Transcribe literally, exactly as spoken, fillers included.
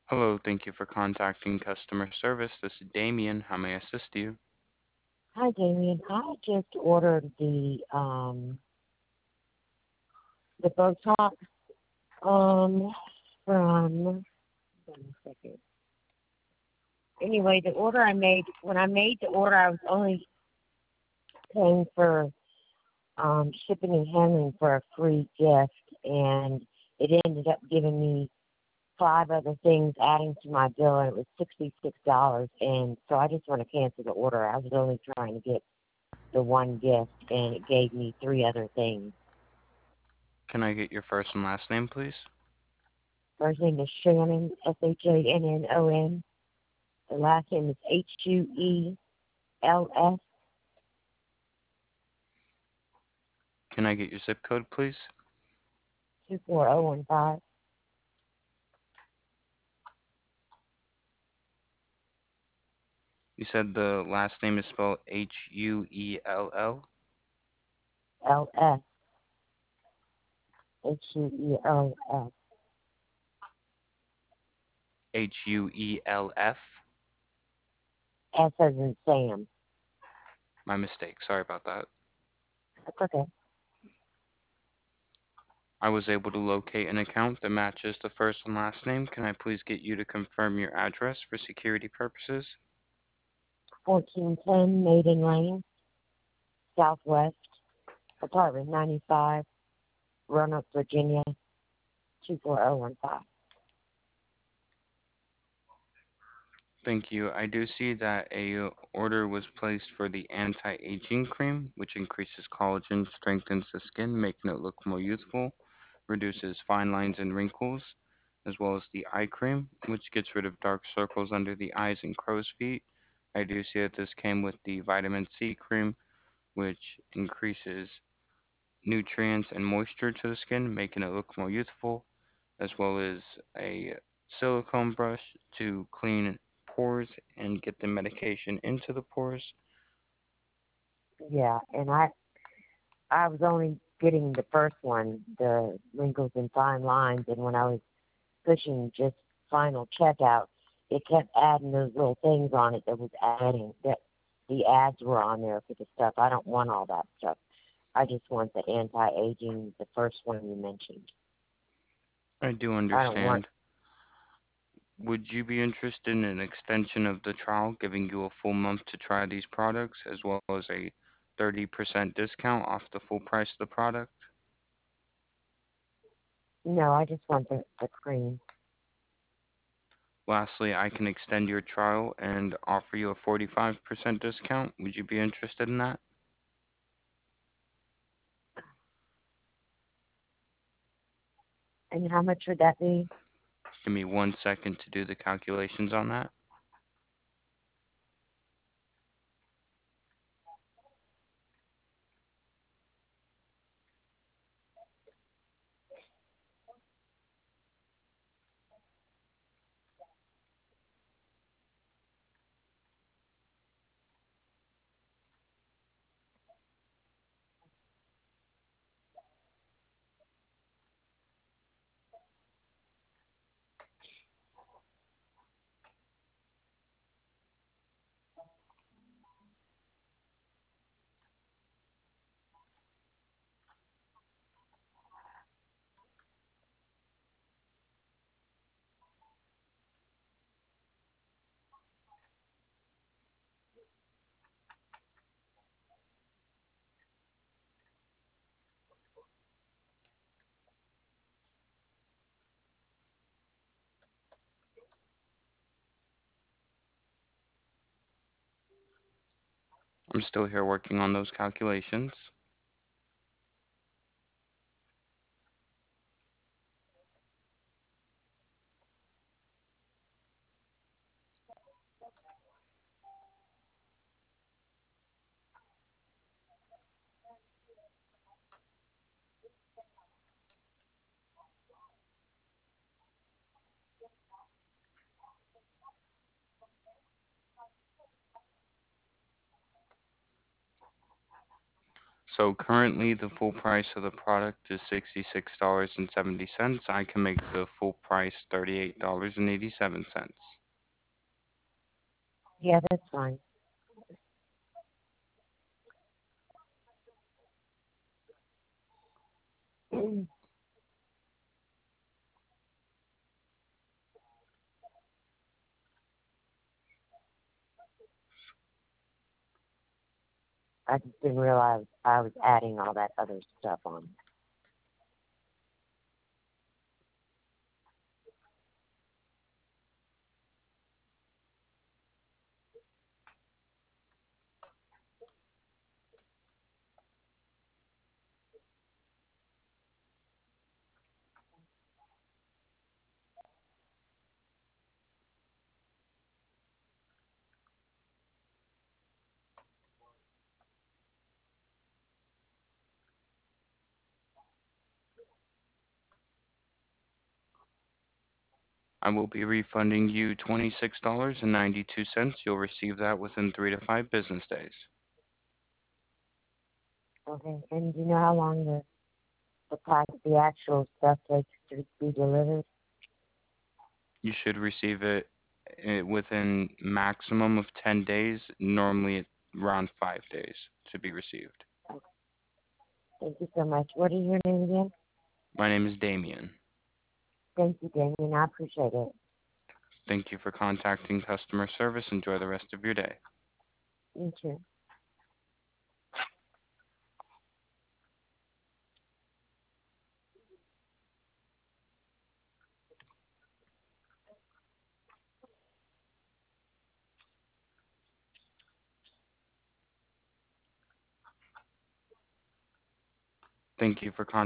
Hello, thank you for contacting customer service. This is Damien. How may I assist you? Hi, Damien. I just ordered the um the Botox um from hold on a second. Anyway, the order I made when I made the order, I was only paying for um shipping and handling for a free gift, and it ended up giving me five other things adding to my bill, and it was sixty six dollars. And so I just want to cancel the order. I was only trying to get the one gift, and it gave me three other things. Can I get your first and last name, please? First name is Shannon, S H A N N O N. The last name is H U E L S, Can I get your zip code, please? two four zero one five. You said the last name is spelled H U E L L? L S, H U E L S. H U E L F? S as in Sam. My mistake. Sorry about that. That's okay. I was able to locate an account that matches the first and last name. Can I please get you to confirm your address for security purposes? fourteen ten Maiden Lane, Southwest, apartment ninety-five, Roanoke, Virginia, two four zero one five. Thank you. I do see that a order was placed for the anti-aging cream, which increases collagen, strengthens the skin, making it look more youthful, reduces fine lines and wrinkles, as well as the eye cream, which gets rid of dark circles under the eyes and crow's feet. I do see that this came with the vitamin C cream, which increases nutrients and moisture to the skin, making it look more youthful, as well as a silicone brush to clean pores and get the medication into the pores. Yeah, and I I was only getting the first one, the wrinkles and fine lines, and when I was pushing just final checkout, it kept adding those little things on it that was adding that the ads were on there for the stuff. I don't want all that stuff. I just want the anti-aging, the first one you mentioned. I do I don't want. understand. Would you be interested in an extension of the trial, giving you a full month to try these products, as well as a thirty percent discount off the full price of the product? No, I just want the, the cream. Lastly, I can extend your trial and offer you a forty-five percent discount. Would you be interested in that? And how much would that be? Give me one second to do the calculations on that. I'm still here working on those calculations. So currently the full price of the product is sixty-six dollars and seventy cents. I can make the full price thirty-eight dollars and eighty-seven cents. Yeah, that's fine. I just didn't realize I was adding all that other stuff on. I will be refunding you twenty-six dollars and ninety-two cents. You'll receive that within three to five business days. Okay, and do you know how long the the pack, the actual stuff takes to be delivered? You should receive it eh, within maximum of ten days, normally around five days to be received. Okay, thank you so much. What is your name again? My name is Damien. Thank you, Damien. I appreciate it. Thank you for contacting customer service. Enjoy the rest of your day. You too. Thank you for contacting